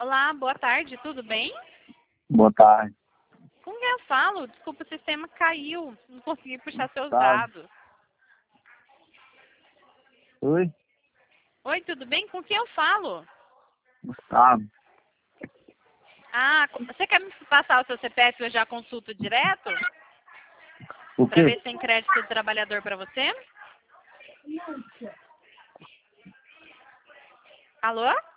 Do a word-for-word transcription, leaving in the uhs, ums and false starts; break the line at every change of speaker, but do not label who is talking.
Olá, boa tarde, tudo bem?
Boa tarde.
Com quem eu falo? Desculpa, o sistema caiu, não consegui puxar seus
Gustavo.
dados.
Oi?
Oi, tudo bem? Com quem eu falo?
Gustavo.
Ah, você quer me passar o seu C P F e eu já consulto direto?
O
Para ver
quê?
se tem crédito do trabalhador para você? Alô?